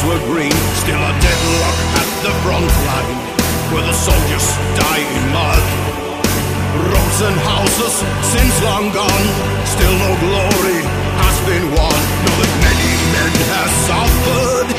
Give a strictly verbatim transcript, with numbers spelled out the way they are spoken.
green. Still a deadlock at the front line, where the soldiers die in mud. Roads and houses since long gone, still no glory has been won. Know that many men have suffered